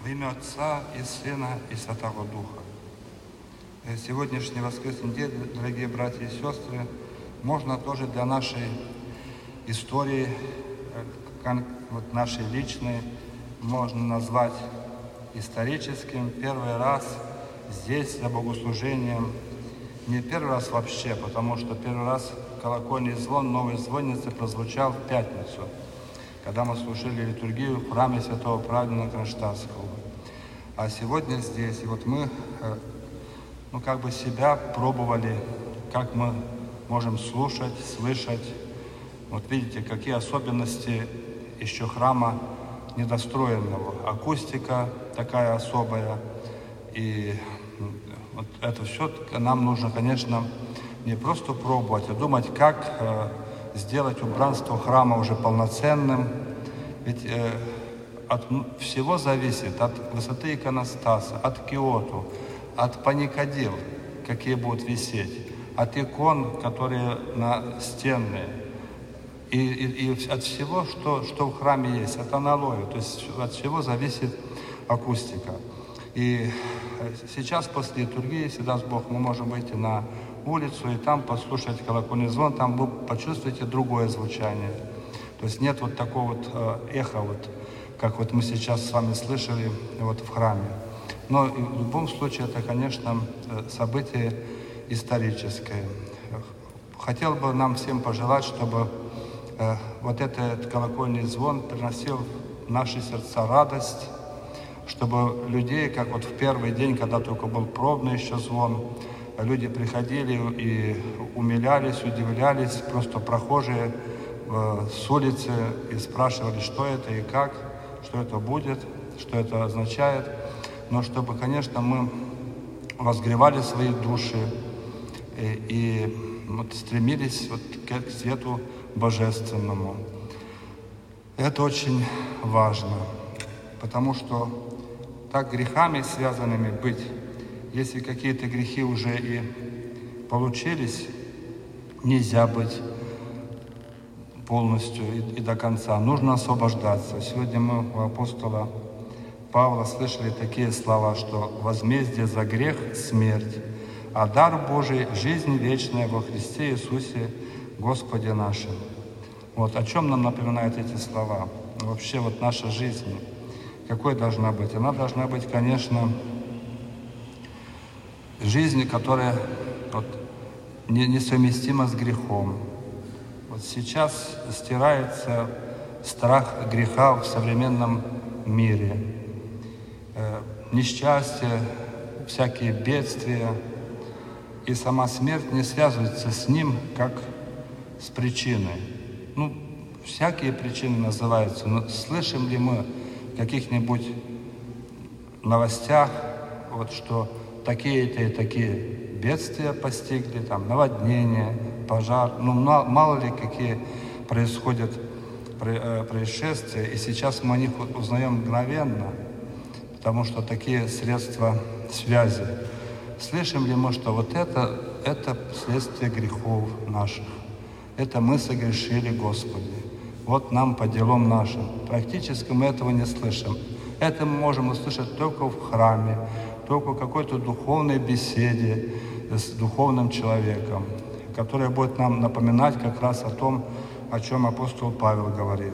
Во имя Отца и Сына и Святого Духа. Сегодняшний воскресный день, дорогие братья и сестры, можно тоже для нашей истории, вот нашей личной, можно назвать историческим. Первый раз здесь за богослужением, не первый раз вообще, потому что первый раз колокольный звон новой звонницы прозвучал в пятницу, когда мы слушали литургию в храме святого праведника Кронштадтского. А сегодня здесь, и вот мы, себя пробовали, как мы можем слушать, слышать. Вот видите, какие особенности еще храма недостроенного. Акустика такая особая. И вот это все нам нужно, конечно, не просто пробовать, а думать, как сделать убранство храма уже полноценным. Ведь от всего зависит, от высоты иконостаса, от киоту, от паникадил, какие будут висеть, от икон, которые на стенные, и от всего, что в храме есть, от аналоя, то есть от всего зависит акустика. И сейчас после литургии, если даст Бог, мы можем выйти на улицу и там послушать колокольный звон, там вы почувствуете другое звучание. То есть нет вот такого вот эха, вот, как вот мы сейчас с вами слышали вот в храме. Но в любом случае это, конечно, событие историческое. Хотел бы нам всем пожелать, чтобы вот этот колокольный звон приносил в наши сердца радость, чтобы людей, как вот в первый день, когда только был пробный еще звон, люди приходили и умилялись, удивлялись, просто прохожие с улицы и спрашивали, что это и как, что это будет, что это означает. Но чтобы, конечно, мы возгревали свои души и вот стремились вот к свету божественному. Это очень важно, потому что так грехами связанными быть, если какие-то грехи уже и получились, нельзя быть полностью и до конца. Нужно освобождаться. Сегодня мы у апостола Павла слышали такие слова, что возмездие за грех – смерть, а дар Божий – жизнь вечная во Христе Иисусе Господе нашим. Вот о чем нам напоминают эти слова? Вообще вот наша жизнь, какой должна быть? Она должна быть, конечно, жизнь, которая вот, несовместима с грехом. Вот сейчас стирается страх греха в современном мире. Несчастье, всякие бедствия и сама смерть не связываются с ним, как с причиной. Всякие причины называются, но слышим ли мы в каких-нибудь новостях, вот, что такие-то и такие бедствия постигли, там, наводнение, пожар, мало ли какие происходят происшествия, и сейчас мы о них узнаем мгновенно, потому что такие средства связи. Слышим ли мы, что вот это следствие грехов наших, это мы согрешили Господи, вот нам по делам нашим. Практически мы этого не слышим. Это мы можем услышать только в храме, только в какой-то духовной беседе с духовным человеком, которая будет нам напоминать как раз о том, о чем апостол Павел говорит.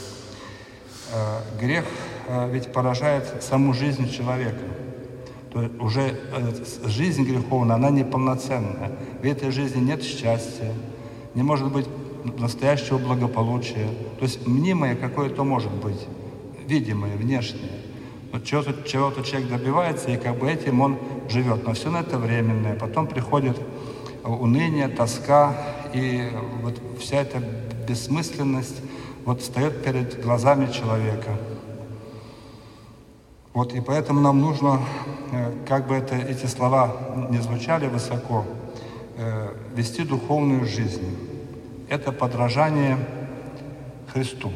Грех ведь поражает саму жизнь человека. То есть уже жизнь греховная, она неполноценная. В этой жизни нет счастья, не может быть настоящего благополучия. То есть мнимое какое-то может быть, видимое, внешнее. Вот чего-то человек добивается, и как бы этим он живет. Но все на это временное. Потом приходит уныние, тоска, и вот вся эта бессмысленность вот встает перед глазами человека. Вот, и поэтому нам нужно, как бы эти слова не звучали высоко, вести духовную жизнь. Это подражание Христу.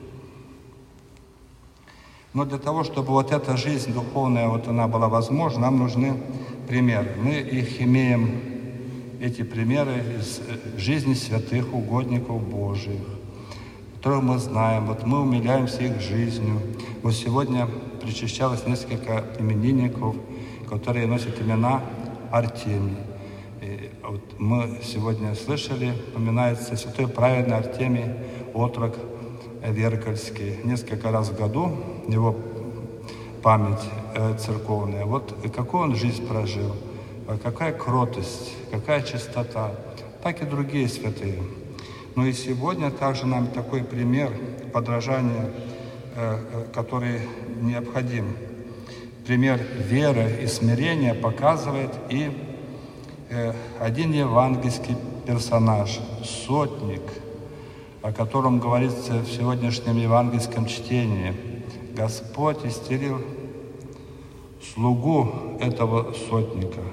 Но для того, чтобы вот эта жизнь духовная, вот она была возможна, нам нужны примеры. Мы их имеем, эти примеры из жизни святых угодников Божьих. которых мы знаем. Вот мы умиляемся их жизнью. Вот сегодня причащалось несколько именинников, которые носят имена Артемий. И вот мы сегодня слышали, упоминается святой праведный Артемий, отрок Веркальский. Несколько раз в году его память церковная. Вот какую он жизнь прожил, какая кротость, какая чистота, так и другие святые. Но и сегодня также нам такой пример подражания, который необходим. Пример веры и смирения показывает и один евангельский персонаж, сотник, о котором говорится в сегодняшнем евангельском чтении. Господь исцелил слугу этого сотника.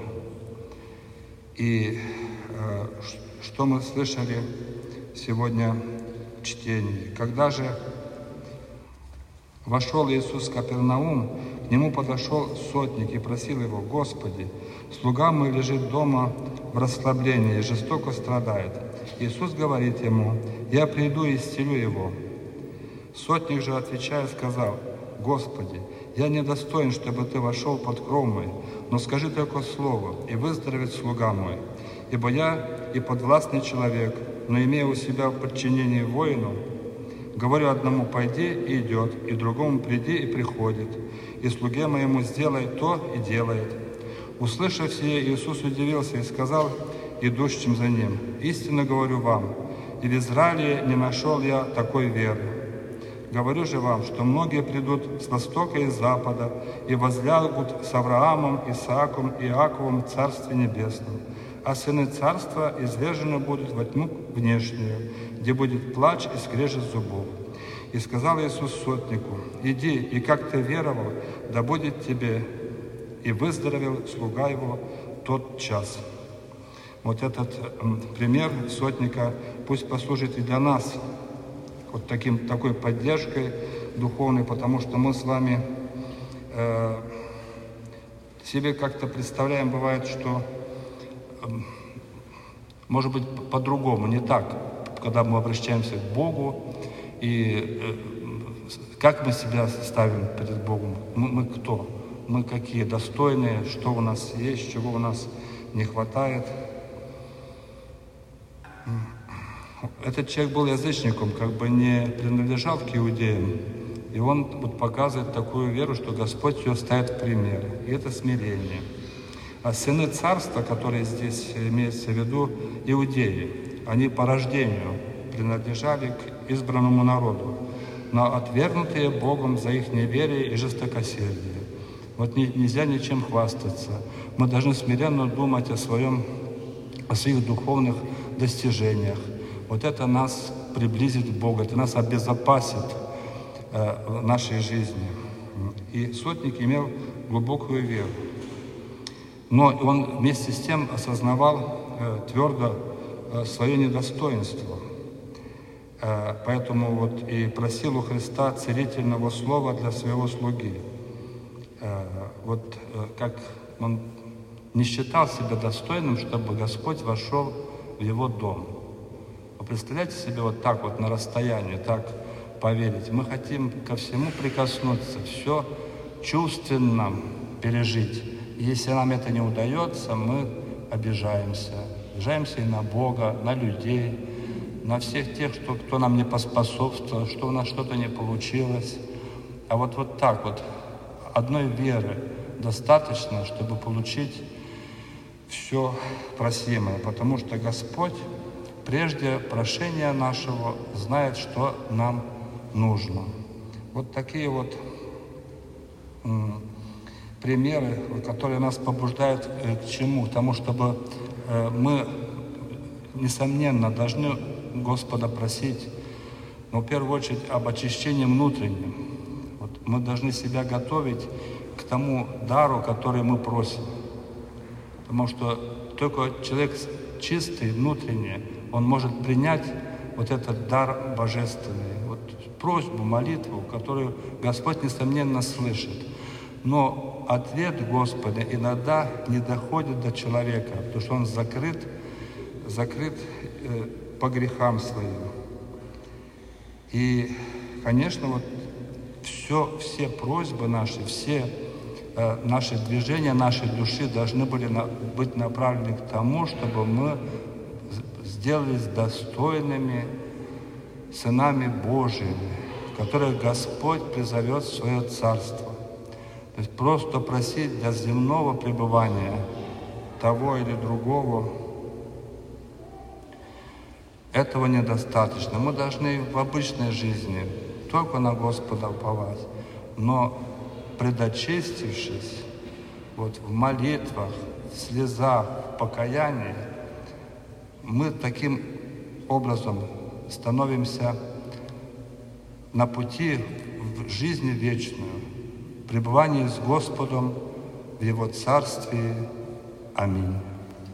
И что мы слышали сегодня в чтении? Когда же вошел Иисус в Капернаум, к нему подошел сотник и просил его: «Господи, слуга мой лежит дома в расслаблении и жестоко страдает». Иисус говорит ему: «Я приду и исцелю его». Сотник же, отвечая, сказал: «Господи, я недостоин, чтобы Ты вошел под кров мой, но скажи только слово, и выздоровеет слуга мой. Ибо я и подвластный человек, но имея у себя в подчинении воину, говорю одному: пойди, и идет, и другому: приди, и приходит, и слуге моему: сделай то, и делает». Услышав сие, Иисус удивился и сказал идущим за ним: «Истинно говорю вам, и в Израиле не нашел я такой веры. Говорю же вам, что многие придут с востока и с запада и возлягут с Авраамом, Исааком и Иаковом в Царстве Небесном, а сыны Царства извержены будут во тьму внешнюю, где будет плач и скрежет зубов». И сказал Иисус сотнику: «Иди, и как ты веровал, да будет тебе». И выздоровел слуга его тот час. Вот этот пример сотника пусть послужит и для нас вот такой поддержкой духовной, потому что мы с вами себе как-то представляем, бывает, что может быть по-другому, не так, когда мы обращаемся к Богу, и как мы себя ставим перед Богом, мы кто, мы какие достойные, что у нас есть, чего у нас не хватает. Этот человек был язычником, как бы не принадлежал к иудеям. И он вот показывает такую веру, что Господь ее ставит в пример. И это смирение. А сыны царства, которые здесь имеются в виду, иудеи, они по рождению принадлежали к избранному народу, но отвергнутые Богом за их неверие и жестокосердие. Вот нельзя ничем хвастаться. Мы должны смиренно думать о своих духовных достижениях. Вот это нас приблизит к Богу, это нас обезопасит в нашей жизни. И сотник имел глубокую веру. Но он вместе с тем осознавал твердо свое недостоинство. Поэтому вот и просил у Христа целительного слова для своего слуги. Вот как он не считал себя достойным, чтобы Господь вошел в его дом. Вы представляете себе вот так вот на расстоянии, так поверить? Мы хотим ко всему прикоснуться, все чувственно пережить. И если нам это не удается, мы обижаемся. Обижаемся и на Бога, на людей, на всех тех, кто нам не поспособствовал, что у нас что-то не получилось. А вот так вот, одной веры достаточно, чтобы получить все просимое, потому что Господь прежде прошения нашего знает, что нам нужно. Вот такие вот примеры, которые нас побуждают к чему? К тому, чтобы мы, несомненно, должны Господа просить, но в первую очередь об очищении внутреннем. Вот мы должны себя готовить к тому дару, который мы просим. Потому что только человек чистый внутренне, он может принять вот этот дар божественный, вот просьбу, молитву, которую Господь, несомненно, слышит. Но ответ Господа иногда не доходит до человека, потому что он закрыт по грехам своим. И, конечно, вот все просьбы наши, все наши движения нашей души должны были быть направлены к тому, чтобы мы сделались достойными сынами Божьими, которых Господь призовет в свое Царство. То есть просто просить для земного пребывания того или другого, этого недостаточно. Мы должны в обычной жизни только на Господа уповать, но предочистившись, вот в молитвах, в слезах, в покаянии, мы таким образом становимся на пути в жизни вечную, пребывании с Господом в Его Царстве. Аминь.